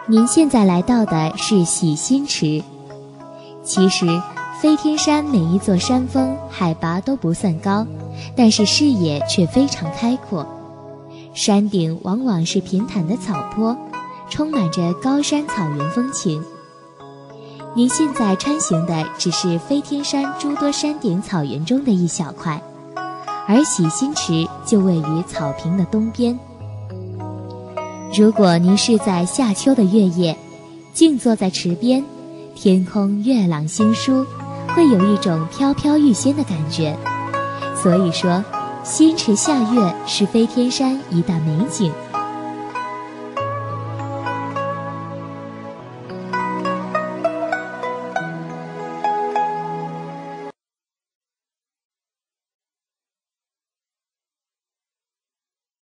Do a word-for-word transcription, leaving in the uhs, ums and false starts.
您现在来到的是喜心池。其实飞天山每一座山峰海拔都不算高，但是视野却非常开阔，山顶往往是平坦的草坡，充满着高山草原风情。您现在穿行的只是飞天山诸多山顶草原中的一小块，而喜心池就位于草坪的东边。如果您是在夏秋的月夜，静坐在池边，天空月朗星疏，会有一种飘飘欲仙的感觉。所以说，心池夏月是飞天山一大美景。